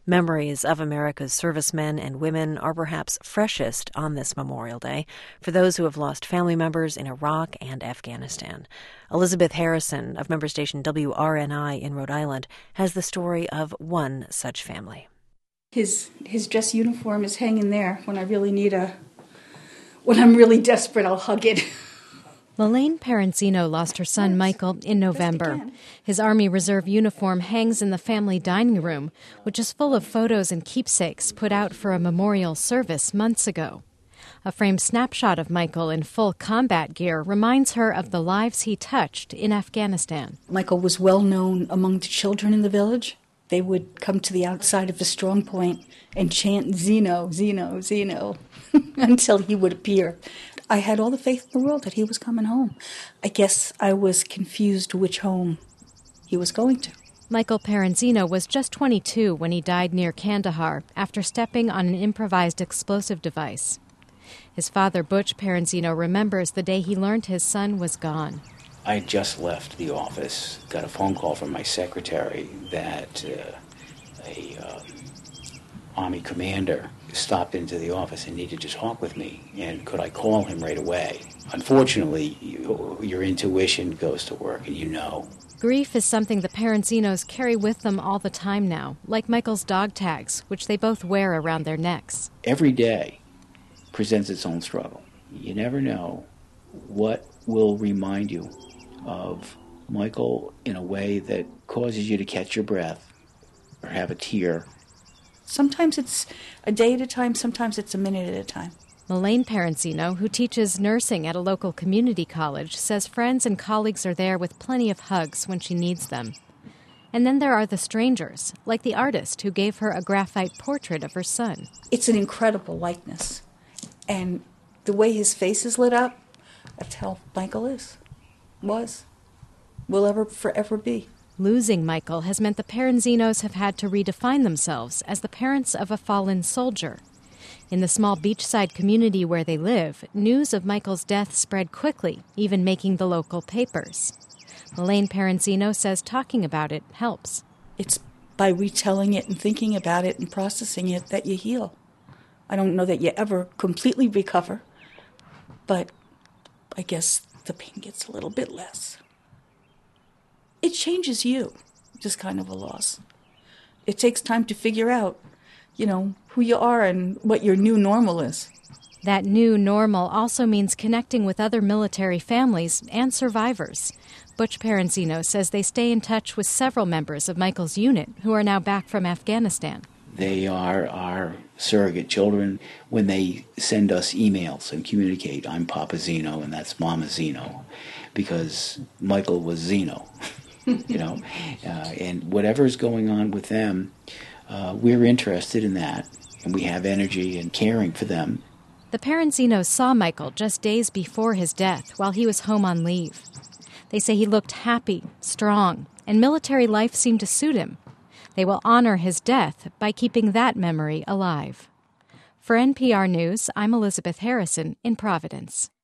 Memories of America's servicemen and women are perhaps freshest on this Memorial Day for those who have lost family members in Iraq and Afghanistan. Elizabeth Harrison of member station WRNI in Rhode Island has the story of one such family. His dress uniform is hanging there. When I'm really desperate, I'll hug it. Lelaine Parenzino lost her son Michael in November. His Army Reserve uniform hangs in the family dining room, which is full of photos and keepsakes put out for a memorial service months ago. A framed snapshot of Michael in full combat gear reminds her of the lives he touched in Afghanistan. Michael was well known among the children in the village. They would come to the outside of the strong point and chant Zeno, Zeno, Zeno until he would appear. I had all the faith in the world that he was coming home. I guess I was confused which home he was going to. Michael Parenzino was just 22 when he died near Kandahar after stepping on an improvised explosive device. His father, Butch Parenzino, remembers the day he learned his son was gone. I had just left the office, got a phone call from my secretary that a Army commander stopped into the office and needed to talk with me, and could I call him right away? Unfortunately, your intuition goes to work, and you know. Grief is something the Parenzinos carry with them all the time now, like Michael's dog tags, which they both wear around their necks. Every day presents its own struggle. You never know what will remind you of Michael in a way that causes you to catch your breath or have a tear. Sometimes it's a day at a time, sometimes it's a minute at a time. Lelaine Parenzino, who teaches nursing at a local community college, says friends and colleagues are there with plenty of hugs when she needs them. And then there are the strangers, like the artist who gave her a graphite portrait of her son. It's an incredible likeness. And the way his face is lit up, that's how Michael will ever forever be. Losing Michael has meant the Parenzinos have had to redefine themselves as the parents of a fallen soldier. In the small beachside community where they live, news of Michael's death spread quickly, even making the local papers. Lelaine Parenzino says talking about it helps. It's by retelling it and thinking about it and processing it that you heal. I don't know that you ever completely recover, but I guess the pain gets a little bit less. It changes you, this kind of a loss. It takes time to figure out, who you are and what your new normal is. That new normal also means connecting with other military families and survivors. Butch Parenzino says they stay in touch with several members of Michael's unit who are now back from Afghanistan. They are our surrogate children. When they send us emails and communicate, I'm Papa Zeno and that's Mama Zeno, because Michael was Zeno. And whatever's going on with them, we're interested in that, and we have energy and caring for them. The Parenzinos saw Michael just days before his death while he was home on leave. They say he looked happy, strong, and military life seemed to suit him. They will honor his death by keeping that memory alive. For NPR News, I'm Elizabeth Harrison in Providence.